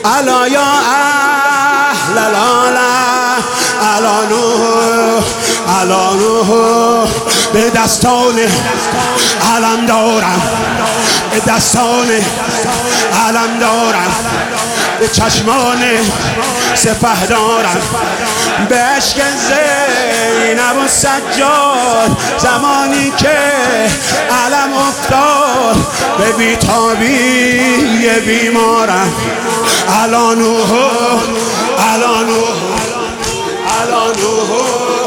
الا یا اهل العالم الا نوح الا نوح. به دستان علم دارم، به دستان علم دارم، به چشمان سپه دارم، به عشق زینب و سجاد زمانی که علم افتاد به بیتابی بیمارم. الا نوح الا نوح الا نوح.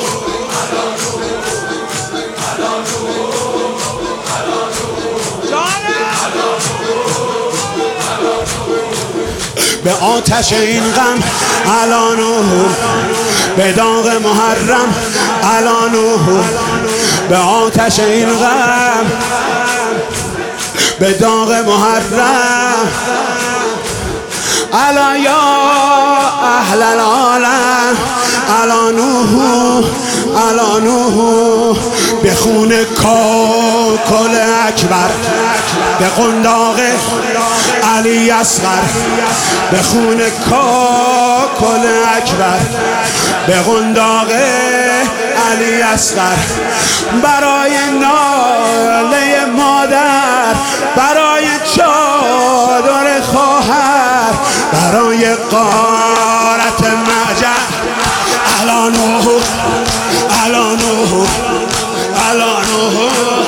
به آتش این غم الا نوح، به داغ محرم الا نوح، به آتش این غم، به داغ محرم. الا یا اهل العالم الا نوح الا نوح. به خون کاکل اکبر، به قنداق علی اصغر، به خون کاکل اکبر، به قنداق علی اصغر. برای ناله مادر، برای چادر خواهر، برای غارت معجر. الا نوح الا نوح الا نوح.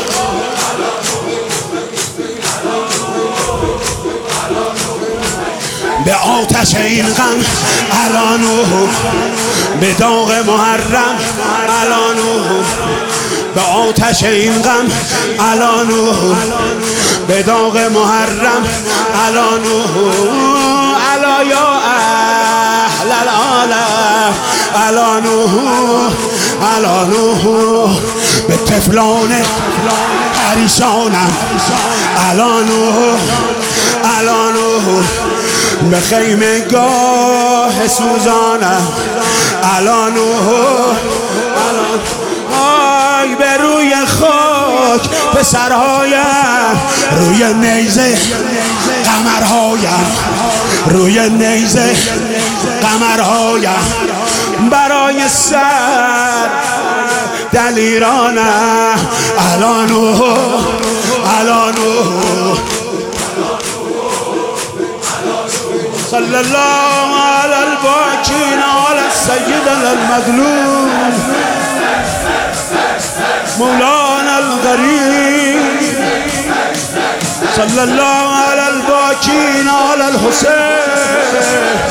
به آتش این غم الا نوح، به داغ محرم الا نوح، به آتش این غم الا نوح، به داغ محرم الا نوح. الا یا اهل العالم الا نوح الا نوح. به طفلان پریشانم الا نوح الا نوح. به خیمه گاه سوزانم الا نوح. آی به روی خاک پسرهایم، روی نیزه قمرهایم، روی نیزه قمرهایم. برای سر دلیرانم الا نوح الا نوح. صلی الله علی الباکین علی سیدنا المظلوم مولانا الغریب. صلی الله علی الباکین علی الحسین